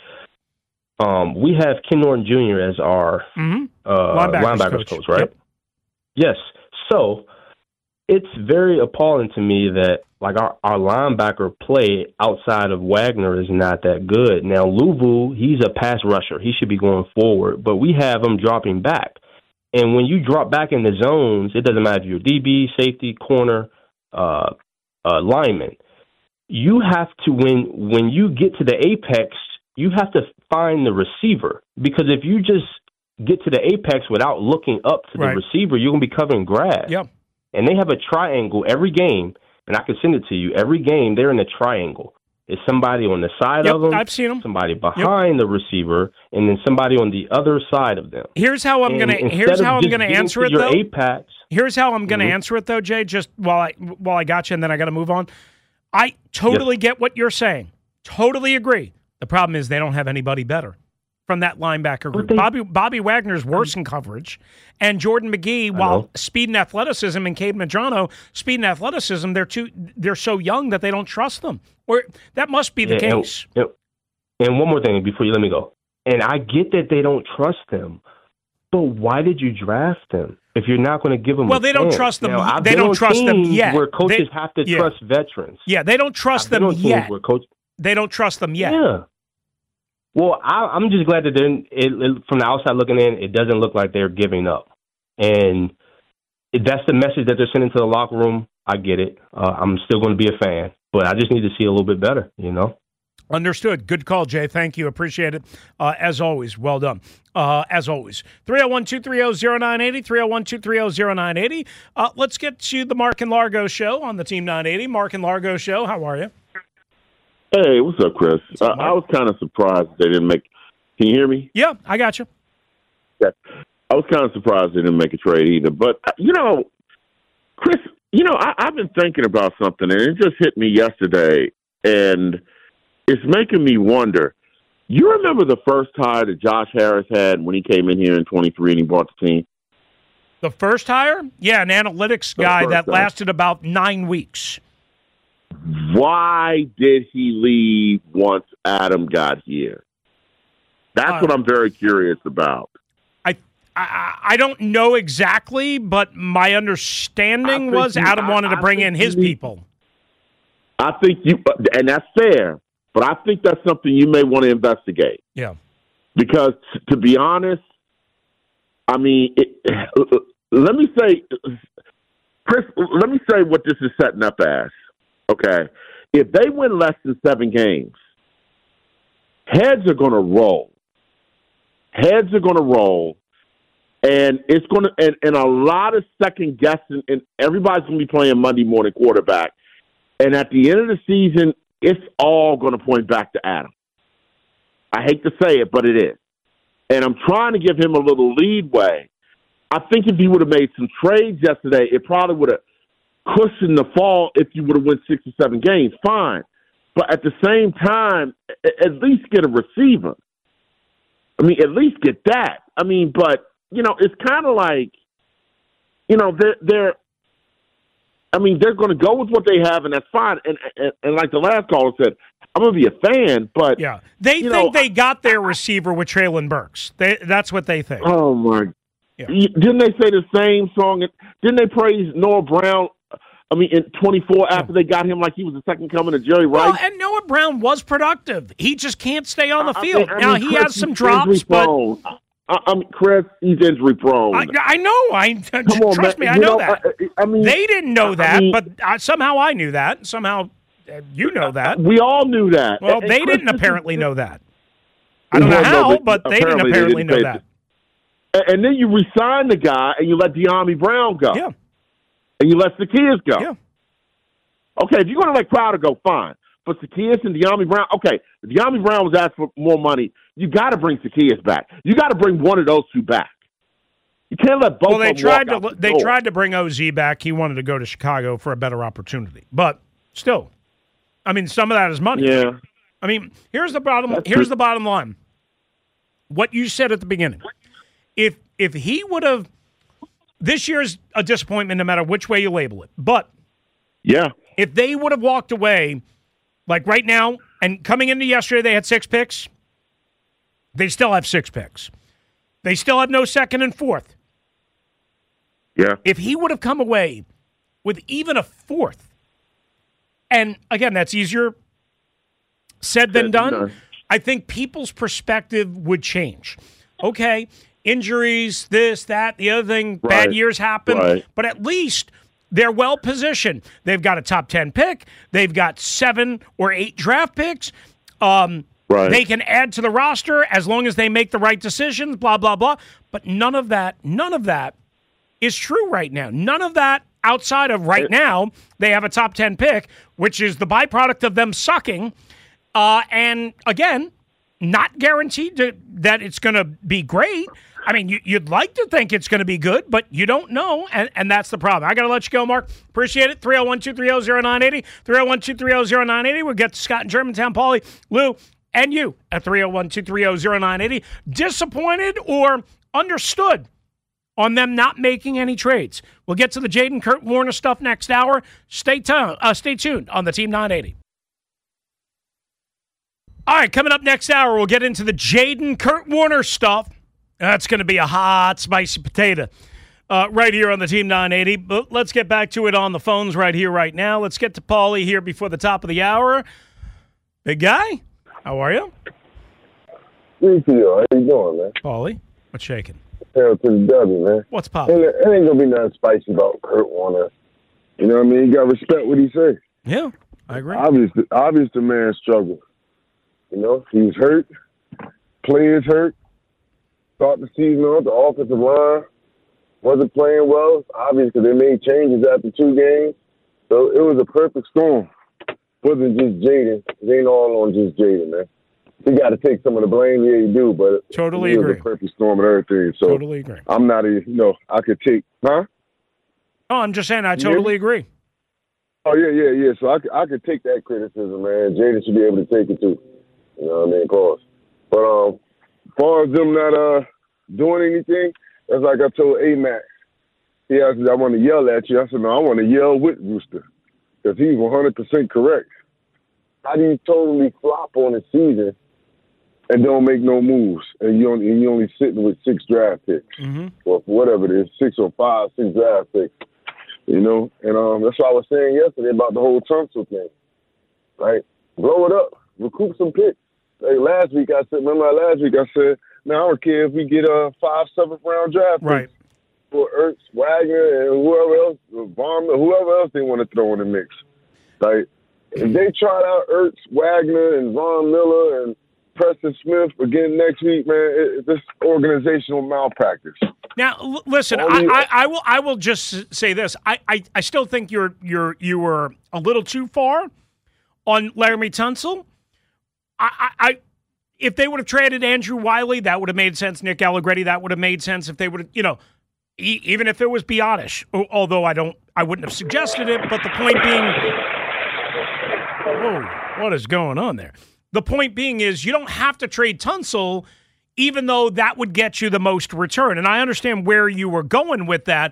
um, we have Ken Norton Junior as our mm-hmm. uh, linebackers, linebackers coach. coach, right? Yep. Yes. So it's very appalling to me that like our, our linebacker play outside of Wagner is not that good. Now, Luvu, he's a pass rusher. He should be going forward, but we have him dropping back. And when you drop back in the zones, it doesn't matter if you're D B, safety, corner, uh, uh, lineman. You have to, when when you get to the apex, you have to find the receiver. Because if you just get to the apex without looking up to right. the receiver, you're going to be covering grass. Yep. And they have a triangle every game, and I can send it to you. Every game, they're in a triangle. It's somebody on the side yep, of them, I've seen them. somebody behind yep. the receiver, and then somebody on the other side of them. Here's how I'm going to here's how I'm going to answer it though. Apex, here's how I'm going to mm-hmm. answer it though, Jay, just while I while I got you and then I got to move on. I totally yes. get what you're saying. Totally agree. The problem is they don't have anybody better from that linebacker group. They, Bobby Bobby Wagner's worse in coverage, and Jordan McGee, while speed and athleticism, and Cade Madrano, speed and athleticism, they're too they're so young that they don't trust them. Or that must be the yeah, case. And, and one more thing before you let me go. And I get that they don't trust them, but why did you draft them if you're not going to give them? Well, a they chance? don't trust them. Now, they don't trust them teams yet. Where coaches they, have to yeah. trust veterans. Yeah, they don't trust I've them yet. Where coach, they don't trust them yet. Yeah. Well, I, I'm just glad that they're, it, it, from the outside looking in, it doesn't look like they're giving up. And if that's the message that they're sending to the locker room, I get it. Uh, I'm still going to be a fan, but I just need to see a little bit better, you know? Understood. Good call, Jay. Thank you. Appreciate it. Uh, as always, well done. Uh, as always. three oh one, two three oh, oh nine eight oh, three oh one, two three oh, oh nine eight oh. Uh, let's get to the Mark and Largo show on the Team nine eighty. Mark and Largo show, how are you? Hey, what's up, Chris? What's up, uh, I was kind of surprised they didn't make – can you hear me? Yeah, I got you. Yeah. I was kind of surprised they didn't make a trade either. But, you know, Chris, you know, I, I've been thinking about something, and it just hit me yesterday, and it's making me wonder. You remember the first hire that Josh Harris had when he came in here in twenty-three and he bought the team? The first hire? Yeah, an analytics guy that lasted about nine weeks. why did he leave once Adam got here? That's uh, what I'm very curious about. I, I I don't know exactly, but my understanding was you, Adam wanted I, to bring in his need, people. I think you, and that's fair, but I think that's something you may want to investigate. Yeah. Because, to be honest, I mean, it, let me say, Chris, let me say what this is setting up as, okay? If they win less than seven games, heads are going to roll. Heads are going to roll, and it's going to, and, and a lot of second guessing, and everybody's going to be playing Monday morning quarterback. And at the end of the season, it's all going to point back to Adam. I hate to say it, but it is. And I'm trying to give him a little leadway. I think if he would have made some trades yesterday, it probably would have cushioned the fall if you would have won six or seven games. Fine. But at the same time, at least get a receiver. I mean, at least get that. I mean, but, you know, it's kind of like, you know, they're, they're I mean, they're going to go with what they have, and that's fine. And, and, and like the last caller said, I'm going to be a fan, but yeah, they think know, they got their receiver with Treylon Burks. They, that's what they think. Oh my! Yeah. Didn't they say the same song? Didn't they praise Noah Brown? I mean, in twenty-four after yeah. they got him like he was the second coming of Jerry Rice. Well, and Noah Brown was productive. He just can't stay on the field. I mean, I mean, now he Chris, has some drops, but I, I mean, Chris, he's injury prone. I, I know. I Come on, trust man. me. I you know, know that. I, I mean, they didn't know that, I mean, but I, somehow I knew that. Somehow. You know that. We all knew that. Well, and they Chris didn't apparently know that. I don't know how, no, but, but they didn't apparently they didn't know that. that. And then you resign the guy, and you let De'Ami Brown go. Yeah. And you let Zacchaeus go. Yeah. Okay, if you're going to let Crowder go, fine. But Zacchaeus and De'Ami Brown, okay, if De'Ami Brown was asked for more money, you got to bring Zacchaeus back. You got to bring one of those two back. You can't let both well, they of them tried walk to. out the They door. tried to bring O Z back. He wanted to go to Chicago for a better opportunity. But still. I mean, some of that is money. Yeah. I mean, here's the bottom. That's here's true. the bottom line. What you said at the beginning. If if he would have, this year's a disappointment no matter which way you label it. But yeah, if they would have walked away, like right now, and coming into yesterday, they had six picks. They still have six picks. They still have no second and fourth. Yeah. If he would have come away with even a fourth. And, again, that's easier said than done. done. I think people's perspective would change. Okay, injuries, this, that, the other thing, right. bad years happen. Right. But at least they're well-positioned. They've got a top ten pick. They've got seven or eight draft picks. Um, right. They can add to the roster as long as they make the right decisions, blah, blah, blah. But none of that, none of that is true right now. None of that. Outside of right now, they have a top ten pick, which is the byproduct of them sucking. Uh, and, again, not guaranteed to, that it's going to be great. I mean, you, you'd like to think it's going to be good, but you don't know, and, and that's the problem. I got to let you go, Mark. Appreciate it. three oh one, two three oh, oh nine eight oh. three oh one, two three oh, oh nine eight oh. We'll get to Scott in Germantown, Paulie, Lou, and you at three oh one, two three oh, oh nine eight oh. Disappointed or understood on them not making any trades. We'll get to the Jaden Kurt Warner stuff next hour. Stay, t- uh, stay tuned on the Team nine eighty. All right, coming up next hour, we'll get into the Jaden Kurt Warner stuff. That's going to be a hot, spicy potato uh, right here on the Team nine eighty. But let's get back to it on the phones right here, right now. Let's get to Paulie here before the top of the hour. Big guy, how are you? Good to you. How you doing, man? Paulie, what's shaking? Hell to the W, man. What's popping? It, it ain't gonna be nothing spicy about Kurt Warner. You know what I mean? You gotta respect what he say. Yeah, I agree. Obviously, obviously the man struggled. You know, he was hurt. Players hurt. Start the season off, the offensive line wasn't playing well. Obviously, they made changes after two games. So it was a perfect storm. It wasn't just Jaden. It ain't all on just Jaden, man. You got to take some of the blame. Yeah, you do, but totally it agree. was a perfect storm and everything. So totally agree. I'm not a, you know, I could take, huh? Oh, I'm just saying I totally yeah. agree. Oh, yeah, yeah, yeah. So I could, I could take that criticism, man. Jaden should be able to take it, too. You know what I mean? Of course. But um, as far as them not uh doing anything, that's like I told A-Max. He asked me, I want to yell at you. I said, no, I want to yell with Rooster. because he's one hundred percent correct. How do you totally flop on a season and don't make no moves, and you only, and you only sitting with six draft picks, mm-hmm. or whatever it is, six or five, six draft picks, you know? And um, that's what I was saying yesterday about the whole Tunsil thing, right? Blow it up, recoup some picks. Like last week I said, remember last week I said, man, I don't care if we get a five, seventh round draft picks right. for Ertz, Wagner, and whoever else, Von, whoever else they want to throw in the mix, right? If they tried out Ertz, Wagner, and Von Miller, and Preston Smith again next week, man, it, this organizational malpractice. Now, l- listen, I, I, I will. I will just say this. I, I, I still think you're you're you were a little too far on Laramie Tunsil. I, I, I if they would have traded Andrew Wiley, that would have made sense. Nick Allegretti, that would have made sense. If they would have, you know, e- even if it was Biotish, although I don't, I wouldn't have suggested it. But the point being, whoa, what is going on there? The point being is you don't have to trade Tunsil, even though that would get you the most return. And I understand where you were going with that.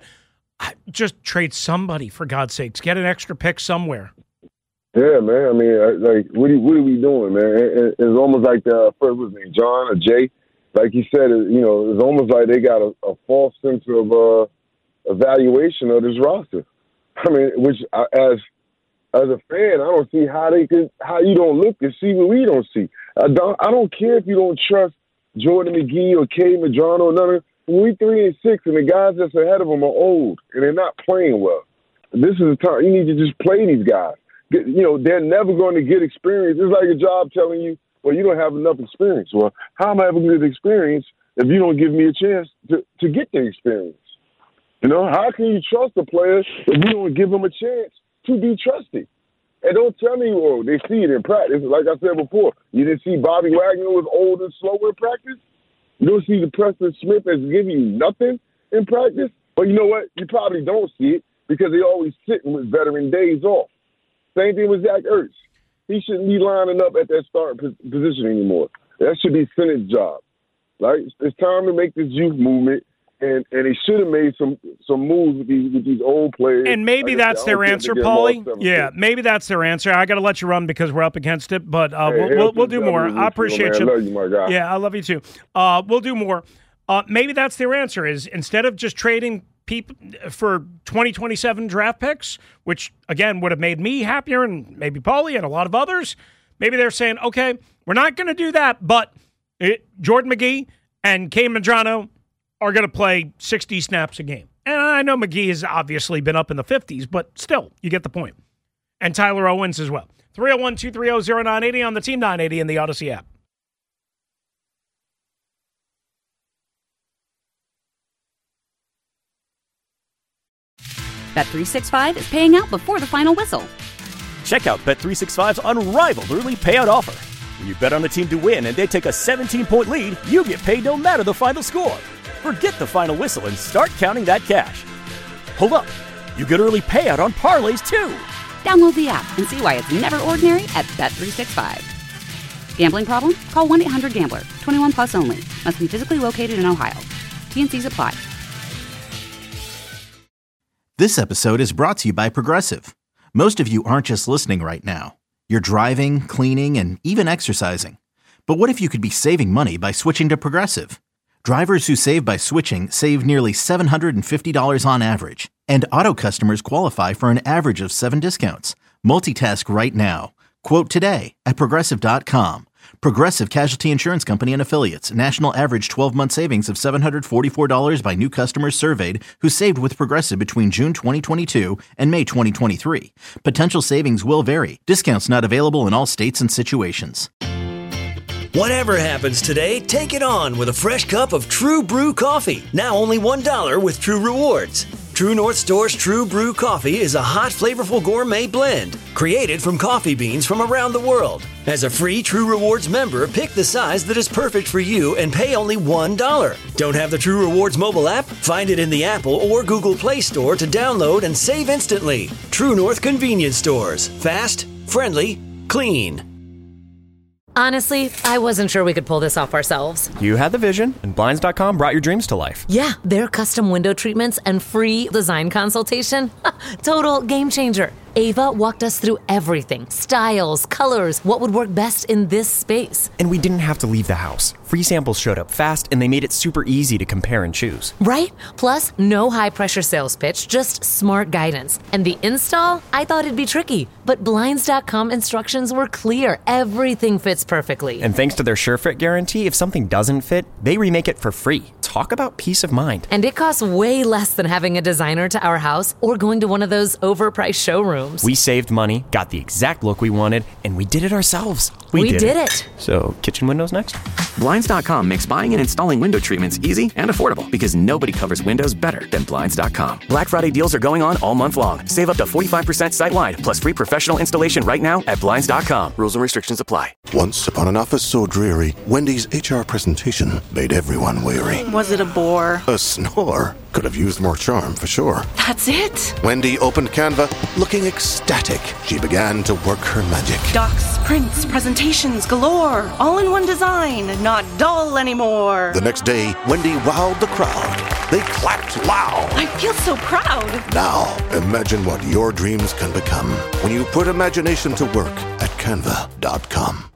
Just trade somebody, for God's sakes. Get an extra pick somewhere. Yeah, man. I mean, like, what are, what are we doing, man? It, it's almost like the first was named John or Jay. Like you said, it, you know, it's almost like they got a, a false sense of uh, evaluation of this roster. I mean, which uh, as As a fan, I don't see how they could, how you don't look and see what we don't see. I don't, I don't care if you don't trust Jordan McGee or Kay Madrano or none of. When we three and six, and the guys that's ahead of them are old and they're not playing well. This is the time you need to just play these guys. Get, you know, they're never going to get experience. It's like a job telling you, well, you don't have enough experience. Well, how am I ever going to get experience if you don't give me a chance to, to get the experience? You know, how can you trust a player if you don't give them a chance to be trusted? And don't tell me, well, they see it in practice. Like I said before, you didn't see Bobby Wagner was old and slow in practice? You don't see the Preston Smith that's giving you nothing in practice? But you know what? You probably don't see it because they always sitting with veteran days off. Same thing with Zach Ertz. He shouldn't be lining up at that starting position anymore. That should be Senna's job. Right? It's time to make this youth movement. And and they should have made some some moves with these with these old players. And maybe like that's their answer, Paulie. Yeah, maybe that's their answer. I got to let you run because we're up against it, but uh, hey, we'll we'll, we'll do more. I appreciate you. I love you, my guy. Yeah, I love you too. Uh, we'll do more. Uh, maybe that's their answer. Is instead of just trading people for twenty twenty-seven draft picks, which again would have made me happier and maybe Paulie and a lot of others. Maybe they're saying, okay, we're not going to do that, but it, Jordan McGee and Kay Madrano are going to play sixty snaps a game. And I know McGee has obviously been up in the fifties, but still, you get the point. And Tyler Owens as well. three oh one, two three oh, oh nine eight oh on the Team nine eighty and the Odyssey app. Bet three sixty-five is paying out before the final whistle. Check out Bet three sixty-five's unrivaled early payout offer. When you bet on a team to win and they take a seventeen-point lead, you get paid no matter the final score. Forget the final whistle and start counting that cash. Hold up. You get early payout on parlays, too. Download the app and see why it's never ordinary at Bet three sixty-five. Gambling problem? Call one eight hundred gambler. twenty-one plus only. Must be physically located in Ohio. T and C's apply. This episode is brought to you by Progressive. Most of you aren't just listening right now. You're driving, cleaning, and even exercising. But what if you could be saving money by switching to Progressive? Drivers who save by switching save nearly seven hundred fifty dollars on average. And auto customers qualify for an average of seven discounts. Multitask right now. Quote today at Progressive dot com. Progressive Casualty Insurance Company and Affiliates. National average twelve-month savings of seven hundred forty-four dollars by new customers surveyed who saved with Progressive between June twenty twenty-two and May twenty twenty-three. Potential savings will vary. Discounts not available in all states and situations. Whatever happens today, take it on with a fresh cup of True Brew coffee. Now only one dollar with True Rewards. True North Store's True Brew coffee is a hot, flavorful gourmet blend created from coffee beans from around the world. As a free True Rewards member, pick the size that is perfect for you and pay only one dollar. Don't have the True Rewards mobile app? Find it in the Apple or Google Play Store to download and save instantly. True North Convenience Stores. Fast, friendly, clean. Honestly, I wasn't sure we could pull this off ourselves. You had the vision, and Blinds dot com brought your dreams to life. Yeah, their custom window treatments and free design consultation. Total game changer. Ava walked us through everything. Styles, colors, what would work best in this space. And we didn't have to leave the house. Free samples showed up fast, and they made it super easy to compare and choose. Right? Plus, no high-pressure sales pitch, just smart guidance. And the install? I thought it'd be tricky, but Blinds dot com instructions were clear. Everything fits perfectly. And thanks to their SureFit guarantee, if something doesn't fit, they remake it for free. Talk about peace of mind. And it costs way less than having a designer to our house or going to one of those overpriced showrooms. We saved money, got the exact look we wanted, and we did it ourselves. We, we did, did it. it. So, kitchen windows next? Blinds dot com makes buying and installing window treatments easy and affordable because nobody covers windows better than Blinds dot com. Black Friday deals are going on all month long. Save up to forty-five percent site-wide, plus free professional installation right now at Blinds dot com. Rules and restrictions apply. Once upon an office so dreary, Wendy's H R presentation made everyone weary. Was it a bore? A snore. Could have used more charm, for sure. That's it? Wendy opened Canva, looking ecstatic. She began to work her magic. Docs, prints, presentations galore. All in one design, not dull anymore. The next day, Wendy wowed the crowd. They clapped loud. I feel so proud. Now, imagine what your dreams can become when you put imagination to work at canva dot com.